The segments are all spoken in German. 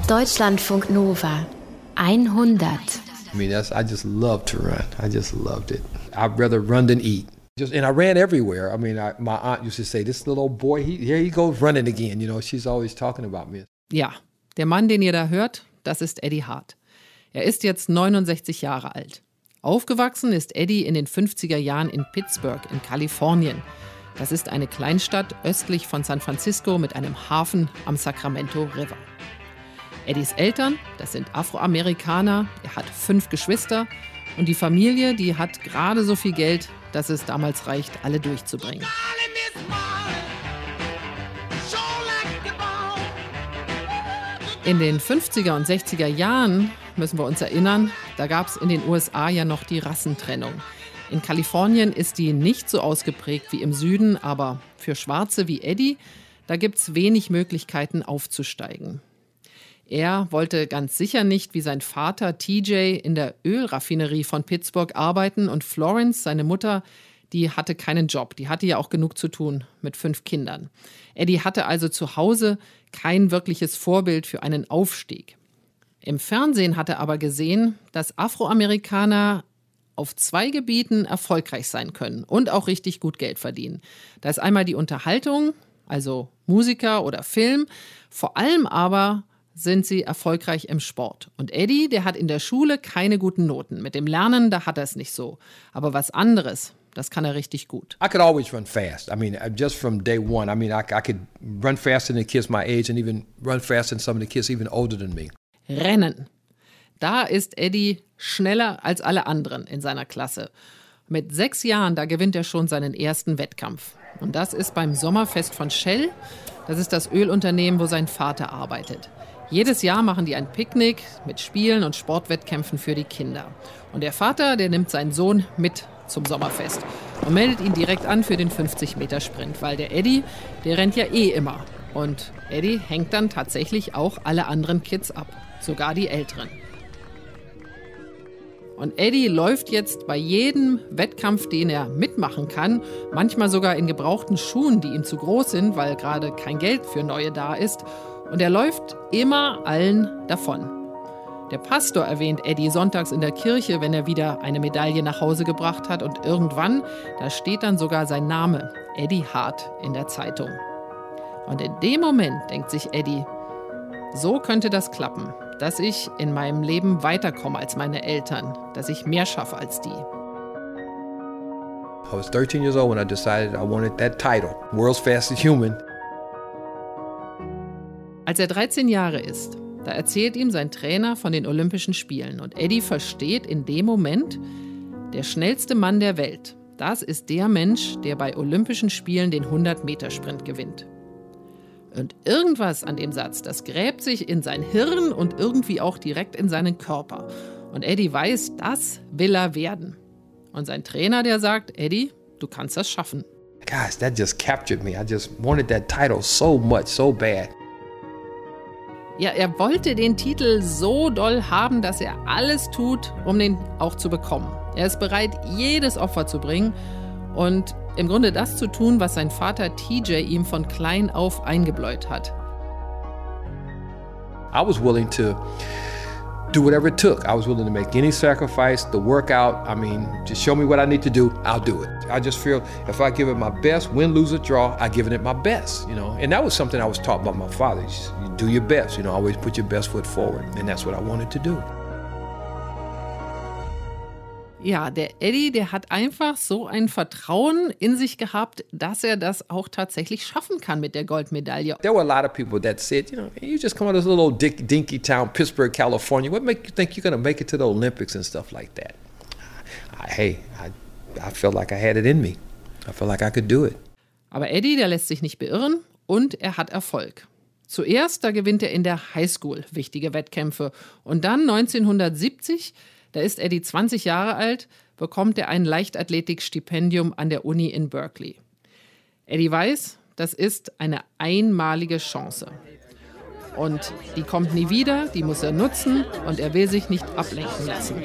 Deutschlandfunk Nova 100. I mean, I just love to run. I just loved it. I'd rather run than eat. And I ran everywhere. I mean, my aunt used to say, this little old boy, here he goes running again. You know, she's always talking about me. Ja, der Mann, den ihr da hört, das ist Eddie Hart. Er ist jetzt 69 Jahre alt. Aufgewachsen ist Eddie in den 50er Jahren in Pittsburgh in Kalifornien. Das ist eine Kleinstadt östlich von San Francisco mit einem Hafen am Sacramento River. Eddies Eltern, das sind Afroamerikaner, er hat 5 Geschwister und die Familie, die hat gerade so viel Geld, dass es damals reicht, alle durchzubringen. In den 50er und 60er Jahren, müssen wir uns erinnern, da gab es in den USA ja noch die Rassentrennung. In Kalifornien ist die nicht so ausgeprägt wie im Süden, aber für Schwarze wie Eddie, da gibt es wenig Möglichkeiten aufzusteigen. Er wollte ganz sicher nicht wie sein Vater TJ in der Ölraffinerie von Pittsburgh arbeiten und Florence, seine Mutter, die hatte keinen Job. Die hatte ja auch genug zu tun mit 5 Kindern. Eddie hatte also zu Hause kein wirkliches Vorbild für einen Aufstieg. Im Fernsehen hat er aber gesehen, dass Afroamerikaner auf 2 Gebieten erfolgreich sein können und auch richtig gut Geld verdienen. Da ist einmal die Unterhaltung, also Musiker oder Film, vor allem aber sind sie erfolgreich im Sport. Und Eddie, der hat in der Schule keine guten Noten. Mit dem Lernen, da hat er es nicht so. Aber was anderes, das kann er richtig gut. I could always run fast. I mean, just from day one. I mean, I could run faster than the kids my age and even run faster than some of the kids even older than me. Rennen. Da ist Eddie schneller als alle anderen in seiner Klasse. Mit 6 Jahren, da gewinnt er schon seinen ersten Wettkampf. Und das ist beim Sommerfest von Shell. Das ist das Ölunternehmen, wo sein Vater arbeitet. Jedes Jahr machen die ein Picknick mit Spielen und Sportwettkämpfen für die Kinder. Und der Vater, der nimmt seinen Sohn mit zum Sommerfest und meldet ihn direkt an für den 50-Meter-Sprint, weil der Eddie, der rennt ja eh immer. Und Eddie hängt dann tatsächlich auch alle anderen Kids ab, sogar die Älteren. Und Eddie läuft jetzt bei jedem Wettkampf, den er mitmachen kann, manchmal sogar in gebrauchten Schuhen, die ihm zu groß sind, weil gerade kein Geld für neue da ist. Und er läuft immer allen davon. Der Pastor erwähnt Eddie sonntags in der Kirche, wenn er wieder eine Medaille nach Hause gebracht hat. Und irgendwann, da steht dann sogar sein Name, Eddie Hart, in der Zeitung. Und in dem Moment denkt sich Eddie, so könnte das klappen, dass ich in meinem Leben weiterkomme als meine Eltern, dass ich mehr schaffe als die. I was 13 years old when I decided I wanted that title, World's Fastest Human. Als er 13 Jahre ist, da erzählt ihm sein Trainer von den Olympischen Spielen. Und Eddie versteht in dem Moment, der schnellste Mann der Welt, das ist der Mensch, der bei Olympischen Spielen den 100-Meter-Sprint gewinnt. Und irgendwas an dem Satz, das gräbt sich in sein Hirn und irgendwie auch direkt in seinen Körper. Und Eddie weiß, das will er werden. Und sein Trainer, der sagt, Eddie, du kannst das schaffen. Gosh, that just captured me. I just wanted that title so much, so bad. Ja, er wollte den Titel so doll haben, dass er alles tut, um den auch zu bekommen. Er ist bereit, jedes Opfer zu bringen und im Grunde das zu tun, was sein Vater TJ ihm von klein auf eingebläut hat. I was willing to do whatever it took. I was willing to make any sacrifice, the workout. I mean, just show me what I need to do, I'll do it. I just feel if I give it my best, win, lose or draw, I give it my best, you know. And that was something I was taught by my father. You do your best, you know, always put your best foot forward. And that's what I wanted to do. Ja, der Eddie, der hat einfach so ein Vertrauen in sich gehabt, dass er das auch tatsächlich schaffen kann mit der Goldmedaille. There were a lot of people that said, you know, you just come out of this little dinky town, Pittsburgh, California. What make you think you're going to make it to the Olympics and stuff like that? I felt like I had it in me. I felt like I could do it. Aber Eddie, der lässt sich nicht beirren und er hat Erfolg. Zuerst, da gewinnt er in der Highschool wichtige Wettkämpfe und dann 1970, da ist Eddie 20 Jahre alt, bekommt er ein Leichtathletikstipendium an der Uni in Berkeley. Eddie weiß, das ist eine einmalige Chance. Und die kommt nie wieder, die muss er nutzen und er will sich nicht ablenken lassen.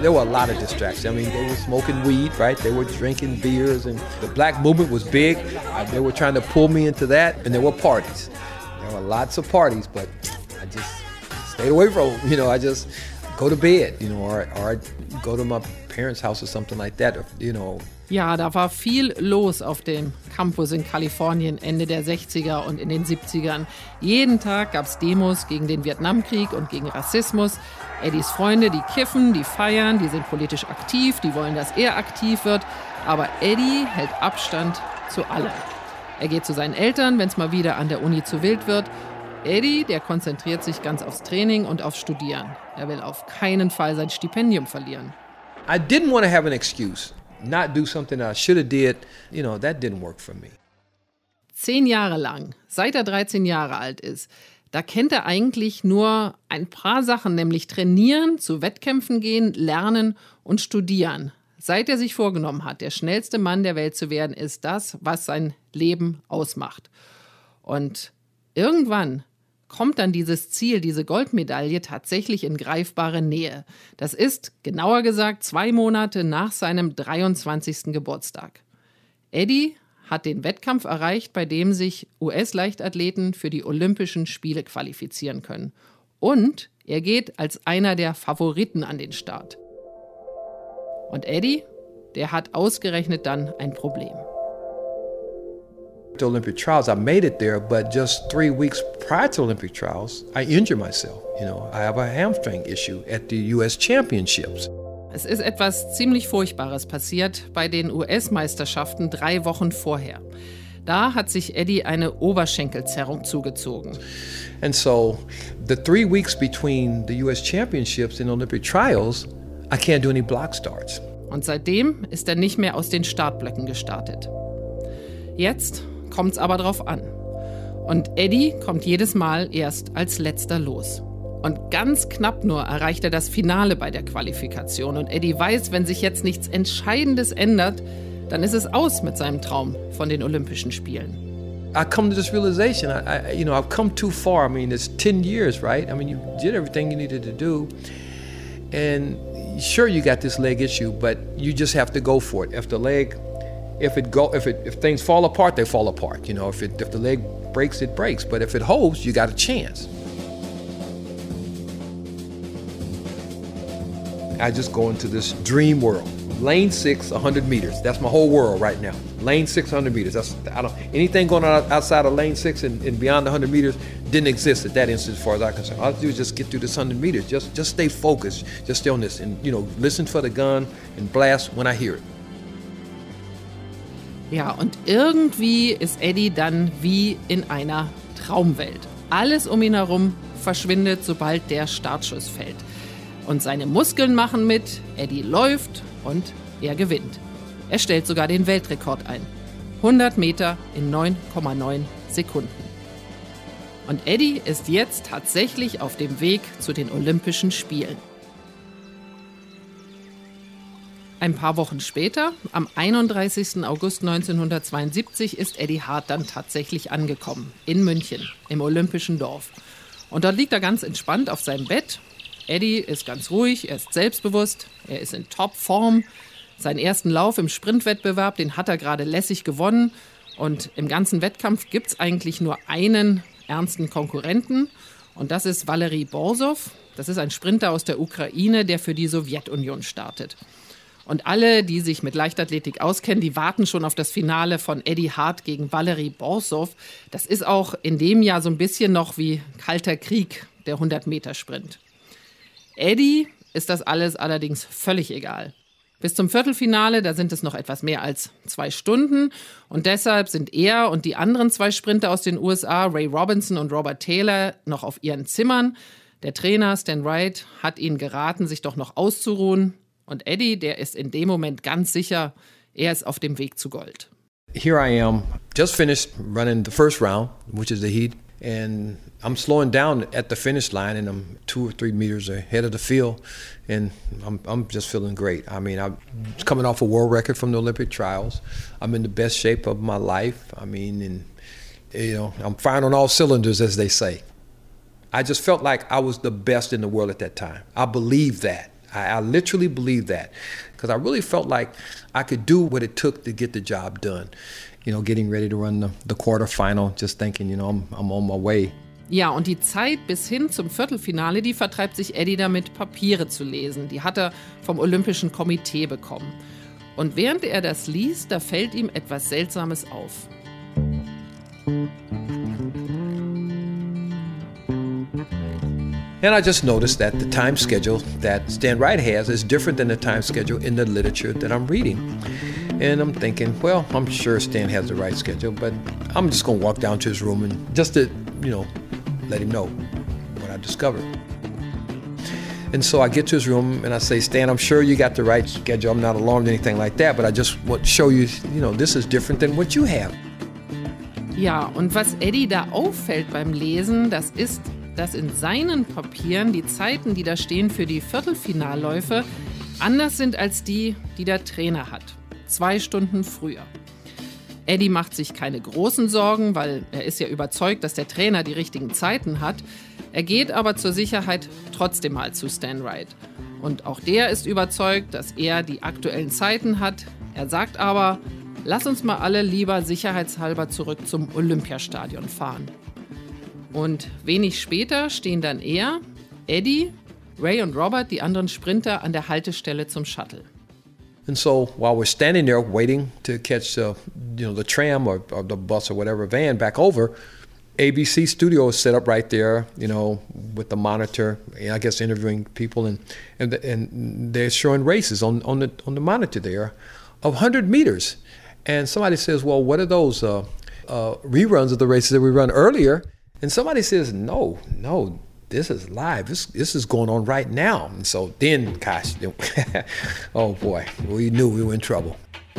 there were a lot of distractions. I mean, they were smoking weed, right? They were drinking beers, and the black movement was big. They were trying to pull me into that, and there were parties. There were lots of parties, but I just stayed away from them. I just go to bed, or I'd go to my parents' house or something like that, Ja, da war viel los auf dem Campus in Kalifornien Ende der 60er und in den 70ern. Jeden Tag gab es Demos gegen den Vietnamkrieg und gegen Rassismus. Eddies Freunde, die kiffen, die feiern, die sind politisch aktiv, die wollen, dass er aktiv wird. Aber Eddie hält Abstand zu allem. Er geht zu seinen Eltern, wenn es mal wieder an der Uni zu wild wird. Eddie, der konzentriert sich ganz aufs Training und aufs Studieren. Er will auf keinen Fall sein Stipendium verlieren. I didn't want to have an excuse. Not do something I should have did, that didn't work for me. 10 Jahre lang, seit er 13 Jahre alt ist, da kennt er eigentlich nur ein paar Sachen, nämlich trainieren, zu Wettkämpfen gehen, lernen und studieren. Seit er sich vorgenommen hat, der schnellste Mann der Welt zu werden, ist das, was sein Leben ausmacht. Und irgendwann kommt dann dieses Ziel, diese Goldmedaille, tatsächlich in greifbare Nähe. Das ist, genauer gesagt, 2 Monate nach seinem 23. Geburtstag. Eddie hat den Wettkampf erreicht, bei dem sich US-Leichtathleten für die Olympischen Spiele qualifizieren können. Und er geht als einer der Favoriten an den Start. Und Eddie, der hat ausgerechnet dann ein Problem. The Olympic trials, I made it there, but just 3 weeks prior to Olympic trials, I injured myself. I have a hamstring issue at the US Championships. Es ist etwas ziemlich Furchtbares passiert bei den US-Meisterschaften 3 Wochen vorher. Da hat sich Eddie eine Oberschenkelzerrung zugezogen. And so the 3 weeks between the US Championships and Olympic trials, I can't do any block starts. Und seitdem ist er nicht mehr aus den Startblöcken gestartet. Jetzt kommt's aber drauf an. Und Eddie kommt jedes Mal erst als Letzter los. Und ganz knapp nur erreicht er das Finale bei der Qualifikation. Und Eddie weiß, wenn sich jetzt nichts Entscheidendes ändert, dann ist es aus mit seinem Traum von den Olympischen Spielen. I come to this realization, I've come too far. I mean, it's 10 years, right? I mean, you did everything you needed to do. And sure, you got this leg issue, but you just have to go for it. If things fall apart, they fall apart. If the leg breaks, it breaks. But if it holds, you got a chance. I just go into this dream world. Lane 6, 100 meters. That's my whole world right now. Lane 6, 100 meters. Anything going on outside of lane 6 and beyond the 100 meters didn't exist at that instant as far as I'm concerned. All I have to do is just get through this 100 meters. Just stay focused. Just stay on this. And, listen for the gun and blast when I hear it. Ja, und irgendwie ist Eddie dann wie in einer Traumwelt. Alles um ihn herum verschwindet, sobald der Startschuss fällt. Und seine Muskeln machen mit, Eddie läuft und er gewinnt. Er stellt sogar den Weltrekord ein. 100 Meter in 9,9 Sekunden. Und Eddie ist jetzt tatsächlich auf dem Weg zu den Olympischen Spielen. Ein paar Wochen später, am 31. August 1972, ist Eddie Hart dann tatsächlich angekommen, in München, im Olympischen Dorf. Und dort liegt er ganz entspannt auf seinem Bett. Eddie ist ganz ruhig, er ist selbstbewusst, er ist in Topform. Seinen ersten Lauf im Sprintwettbewerb, den hat er gerade lässig gewonnen. Und im ganzen Wettkampf gibt es eigentlich nur einen ernsten Konkurrenten. Und das ist Valery Borsov. Das ist ein Sprinter aus der Ukraine, der für die Sowjetunion startet. Und alle, die sich mit Leichtathletik auskennen, die warten schon auf das Finale von Eddie Hart gegen Valery Borsov. Das ist auch in dem Jahr so ein bisschen noch wie Kalter Krieg, der 100-Meter-Sprint. Eddie ist das alles allerdings völlig egal. Bis zum Viertelfinale, da sind es noch etwas mehr als 2 Stunden. Und deshalb sind er und die anderen 2 Sprinter aus den USA, Ray Robinson und Robert Taylor, noch auf ihren Zimmern. Der Trainer Stan Wright hat ihnen geraten, sich doch noch auszuruhen. Und Eddie, der ist in dem Moment ganz sicher, er ist auf dem Weg zu Gold. Here I am, just finished running the first round, which is the heat, and I'm slowing down at the finish line, and I'm 2 or 3 meters ahead of the field, and I'm just feeling great. I mean, I'm coming off a world record from the Olympic trials. I'm in the best shape of my life. I mean, and I'm firing on all cylinders, as they say. I just felt like I was the best in the world at that time. I believed that. I literally believe that because I really felt like I could do what it took to get the job done. You know, getting ready to run the quarterfinal, just thinking, you know, I'm on my way. Ja, und die Zeit bis hin zum Viertelfinale, die vertreibt sich Eddie damit, Papiere zu lesen. Die hat er vom Olympischen Komitee bekommen. Und während er das liest, da fällt ihm etwas Seltsames auf. And I just noticed that the time schedule that Stan Wright has is different than the time schedule in the literature that I'm reading. And I'm thinking, well, I'm sure Stan has the right schedule, but I'm just going to walk down to his room and just to, you know, let him know what I discovered. And so I get to his room and I say, Stan, I'm sure you got the right schedule. I'm not alarmed or anything like that, but I just want to show you, you know, this is different than what you have. Ja, und was Eddie da auffällt beim Lesen, das ist, dass in seinen Papieren die Zeiten, die da stehen für die Viertelfinalläufe, anders sind als die, die der Trainer hat. 2 Stunden früher. Eddie macht sich keine großen Sorgen, weil er ist ja überzeugt, dass der Trainer die richtigen Zeiten hat. Er geht aber zur Sicherheit trotzdem mal zu Stan Wright. Und auch der ist überzeugt, dass er die aktuellen Zeiten hat. Er sagt aber, lass uns mal alle lieber sicherheitshalber zurück zum Olympiastadion fahren. Und wenig später stehen dann er, Eddie, Ray und Robert, die anderen Sprinter, an der Haltestelle zum Shuttle. And so while we're standing there waiting to catch the tram or the bus or whatever van back over, ABC studio is set up right there, you know, with the monitor, I guess interviewing people, and they're showing races on the monitor there of 100 meters. And somebody says, well, what are those reruns of the races that we run earlier? And somebody says, no, this is live. This is going on right now. And so then, gosh, oh boy, we knew we were in trouble.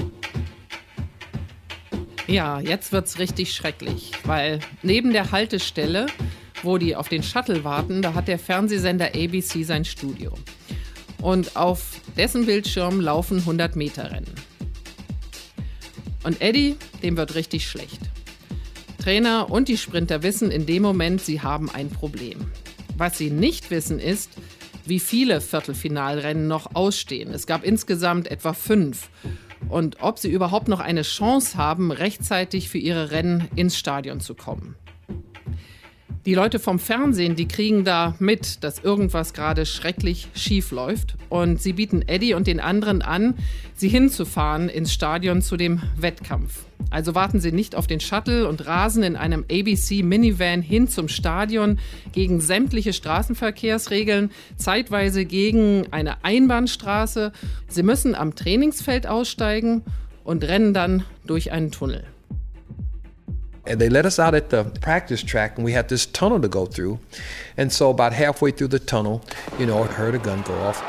Ja, jetzt wird's richtig schrecklich, weil neben der Haltestelle, wo die auf den Shuttle warten, da hat der Fernsehsender ABC sein Studio. Und auf dessen Bildschirm laufen 100-Meter-Rennen. Und Eddie, dem wird richtig schlecht. Trainer und die Sprinter wissen in dem Moment, sie haben ein Problem. Was sie nicht wissen ist, wie viele Viertelfinalrennen noch ausstehen. Es gab insgesamt etwa 5. Und ob sie überhaupt noch eine Chance haben, rechtzeitig für ihre Rennen ins Stadion zu kommen. Die Leute vom Fernsehen, die kriegen da mit, dass irgendwas gerade schrecklich schief läuft. Und sie bieten Eddie und den anderen an, sie hinzufahren ins Stadion zu dem Wettkampf. Also warten sie nicht auf den Shuttle und rasen in einem ABC-Minivan hin zum Stadion gegen sämtliche Straßenverkehrsregeln, zeitweise gegen eine Einbahnstraße. Sie müssen am Trainingsfeld aussteigen und rennen dann durch einen Tunnel. And they let us out at the practice track, and we had this tunnel to go through. And so about halfway through the tunnel, you know, I heard a gun go off.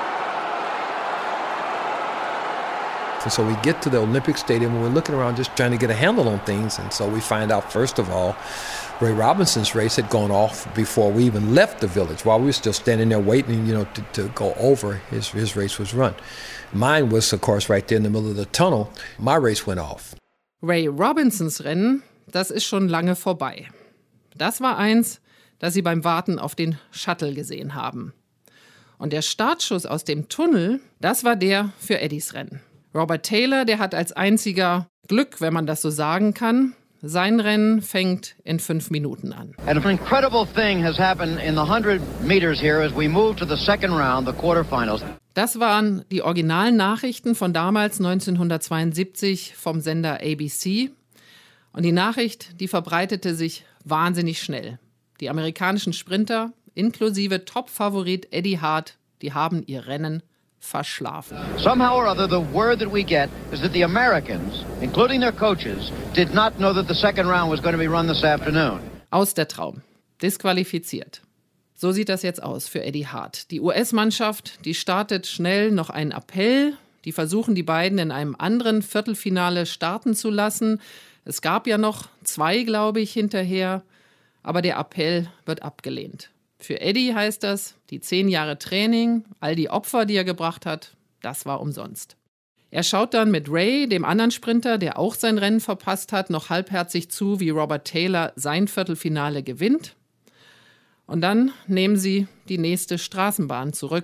And so we get to the Olympic Stadium, and we're looking around just trying to get a handle on things. And so we find out, first of all, Ray Robinson's race had gone off before we even left the village. While we were still standing there waiting, you know, to go over, his race was run. Mine was, of course, right there in the middle of the tunnel. My race went off. Ray Robinsons Rennen, das ist schon lange vorbei. Das war eins, das sie beim Warten auf den Shuttle gesehen haben. Und der Startschuss aus dem Tunnel, das war der für Eddies Rennen. Robert Taylor, der hat als einziger Glück, wenn man das so sagen kann. Sein Rennen fängt in 5 Minuten an. And an incredible thing has happened in the 100 meters here as we move to the second round, the quarterfinals. Das waren die originalen Nachrichten von damals 1972 vom Sender ABC. Und die Nachricht, die verbreitete sich wahnsinnig schnell. Die amerikanischen Sprinter, inklusive Top-Favorit Eddie Hart, die haben ihr Rennen verschlafen. Somehow or other, the word that we get is that the Americans, including their coaches, did not know that the second round was going to be run this afternoon. Aus der Traum. Disqualifiziert. So sieht das jetzt aus für Eddie Hart. Die US-Mannschaft, die startet schnell noch einen Appell. Die versuchen, die beiden in einem anderen Viertelfinale starten zu lassen. Es gab ja noch 2, glaube ich, hinterher. Aber der Appell wird abgelehnt. Für Eddie heißt das, die 10 Jahre Training, all die Opfer, die er gebracht hat, das war umsonst. Er schaut dann mit Ray, dem anderen Sprinter, der auch sein Rennen verpasst hat, noch halbherzig zu, wie Robert Taylor sein Viertelfinale gewinnt. Und dann nehmen sie die nächste Straßenbahn zurück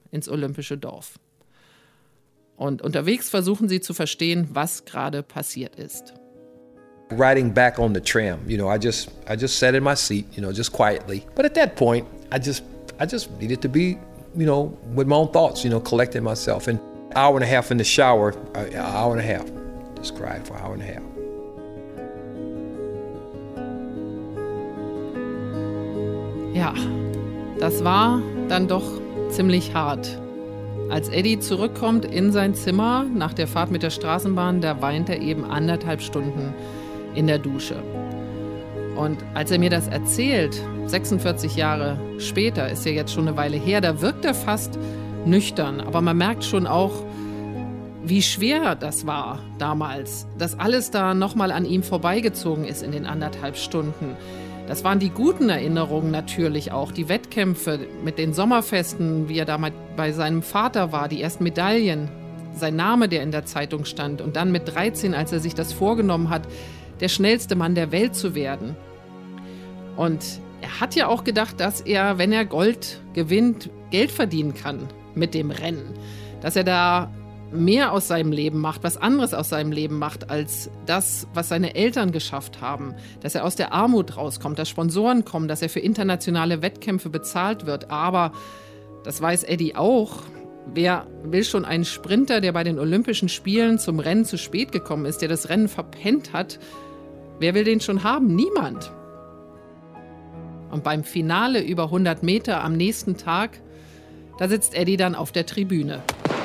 ins olympische Dorf. Und unterwegs versuchen sie zu verstehen, was gerade passiert ist. Riding back on the tram, I just sat in my seat, just quietly. But at that point, I just needed to be, with my own thoughts, collecting myself. And an hour and a half in the shower, an hour and a half, just cried for an hour and a half. Ja, das war dann doch ziemlich hart. Als Eddie zurückkommt in sein Zimmer nach der Fahrt mit der Straßenbahn, da weint er eben 1,5 Stunden in der Dusche. Und als er mir das erzählt, 46 Jahre später, ist ja jetzt schon eine Weile her, da wirkt er fast nüchtern. Aber man merkt schon auch, wie schwer das war damals, dass alles da nochmal an ihm vorbeigezogen ist in den 1,5 Stunden. Das waren die guten Erinnerungen natürlich auch, die Wettkämpfe mit den Sommerfesten, wie er damals bei seinem Vater war, die ersten Medaillen, sein Name, der in der Zeitung stand und dann mit 13, als er sich das vorgenommen hat, der schnellste Mann der Welt zu werden. Und er hat ja auch gedacht, dass er, wenn er Gold gewinnt, Geld verdienen kann mit dem Rennen, dass er da mehr aus seinem Leben macht, was anderes aus seinem Leben macht, als das, was seine Eltern geschafft haben. Dass er aus der Armut rauskommt, dass Sponsoren kommen, dass er für internationale Wettkämpfe bezahlt wird. Aber, das weiß Eddie auch, wer will schon einen Sprinter, der bei den Olympischen Spielen zum Rennen zu spät gekommen ist, der das Rennen verpennt hat, wer will den schon haben? Niemand. Und beim Finale über 100 Meter am nächsten Tag, da sitzt Eddie dann auf der Tribüne.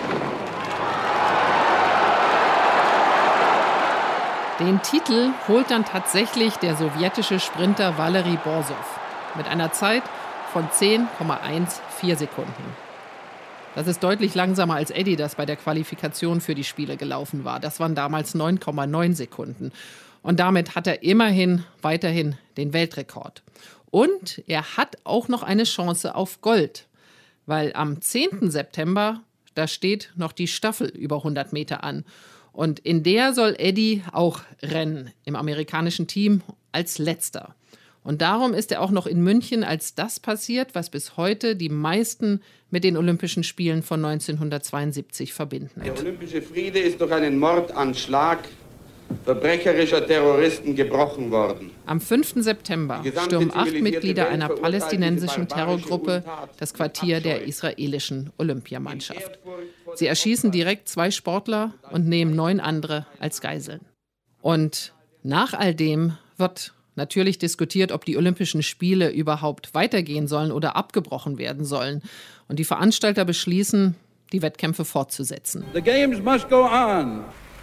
Den Titel holt dann tatsächlich der sowjetische Sprinter Valeri Borsow mit einer Zeit von 10,14 Sekunden. Das ist deutlich langsamer als Eddie, das bei der Qualifikation für die Spiele gelaufen war. Das waren damals 9,9 Sekunden. Und damit hat er immerhin weiterhin den Weltrekord. Und er hat auch noch eine Chance auf Gold, weil am 10. September, da steht noch die Staffel über 100 Meter an. Und in der soll Eddie auch rennen, im amerikanischen Team als Letzter. Und darum ist er auch noch in München, als das passiert, was bis heute die meisten mit den Olympischen Spielen von 1972 verbinden. Der olympische Friede ist durch einen Mordanschlag verbrecherischer Terroristen gebrochen worden. Am 5. September stürmen 8 Mitglieder einer palästinensischen Terrorgruppe das Quartier der israelischen Olympiamannschaft. Sie erschießen direkt 2 Sportler und nehmen 9 andere als Geiseln. Und nach all dem wird natürlich diskutiert, ob die Olympischen Spiele überhaupt weitergehen sollen oder abgebrochen werden sollen. Und die Veranstalter beschließen, die Wettkämpfe fortzusetzen. The games must go on.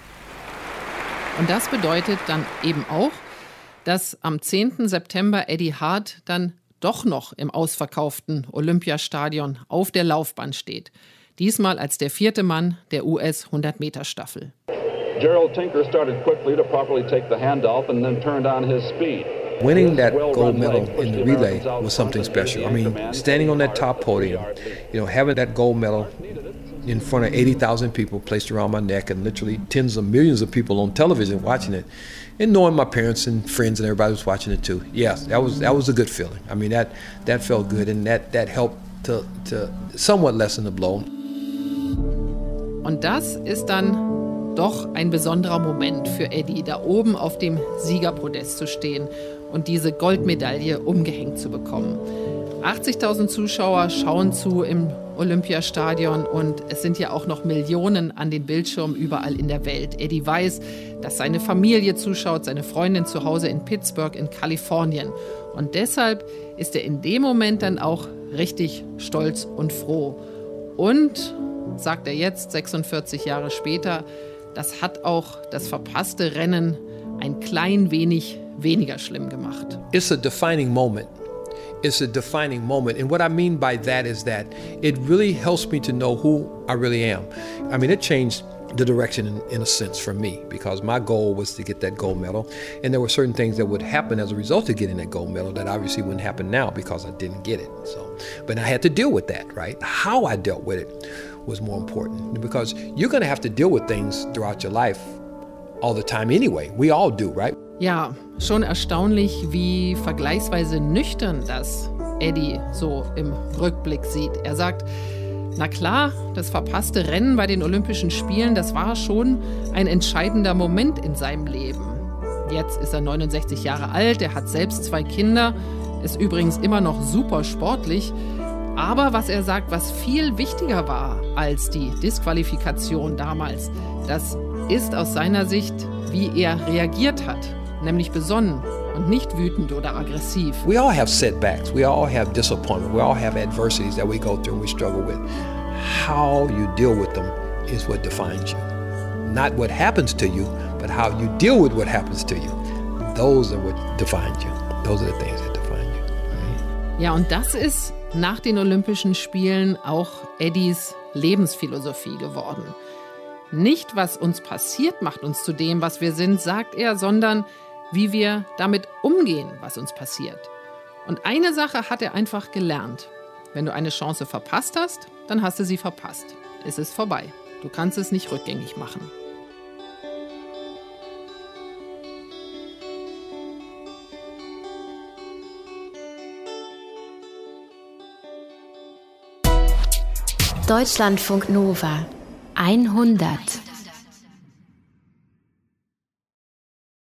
Und das bedeutet dann eben auch, dass am 10. September Eddie Hart dann doch noch im ausverkauften Olympiastadion auf der Laufbahn steht. Diesmal als der 4. Mann der US-100-Meter-Staffel. Gerald Tinker started quickly to properly take the handoff and then turned on his speed. Winning that gold medal in the relay was something special. I mean, standing on that top podium, having that gold medal in front of 80,000 people placed around my neck and literally tens of millions of people on television watching it, and knowing my parents and friends and everybody was watching it too. Yes, that was a good feeling. I mean, that felt good, and that helped to somewhat lessen the blow. Und das ist dann doch ein besonderer Moment für Eddie, da oben auf dem Siegerpodest zu stehen und diese Goldmedaille umgehängt zu bekommen. 80.000 Zuschauer schauen zu im Olympiastadion und es sind ja auch noch Millionen an den Bildschirmen überall in der Welt. Eddie weiß, dass seine Familie zuschaut, seine Freundin zu Hause in Pittsburgh in Kalifornien. Und deshalb ist er in dem Moment dann auch richtig stolz und froh. Und, sagt er jetzt, 46 Jahre später, das hat auch das verpasste Rennen ein klein wenig weniger schlimm gemacht. It's a defining moment. It's a defining moment. And what I mean by that is that it really helps me to know who I really am. I mean, it changed the direction in a sense for me, because my goal was to get that gold medal. And there were certain things that would happen as a result of getting that gold medal that obviously wouldn't happen now because I didn't get it. But I had to deal with that, right? How I dealt with it was more important, because you're going to have to deal with things throughout your life all the time anyway. We all do, right? Ja, schon erstaunlich, wie vergleichsweise nüchtern das Eddie so im Rückblick sieht. Er sagt, Na klar, das verpasste Rennen bei den Olympischen Spielen, das war schon ein entscheidender Moment in seinem Leben. Jetzt ist er 69 Jahre alt, er hat selbst 2 Kinder, ist übrigens immer noch super sportlich. Aber was er sagt, was viel wichtiger war als die Disqualifikation damals, das ist aus seiner Sicht, wie er reagiert hat, nämlich besonnen und nicht wütend oder aggressiv. We all have setbacks, we all have disappointment, we all have adversities that we go through and we struggle with. How you deal with them is what defines you. Not what happens to you, but how you deal with what happens to you. Those are what defines you. Those are the things that define you. Ja, und das ist nach den Olympischen Spielen auch Eddies Lebensphilosophie geworden. Nicht, was uns passiert, macht uns zu dem, was wir sind, sagt er, sondern wie wir damit umgehen, was uns passiert. Und eine Sache hat er einfach gelernt. Wenn du eine Chance verpasst hast, dann hast du sie verpasst. Es ist vorbei. Du kannst es nicht rückgängig machen. Deutschlandfunk Nova 100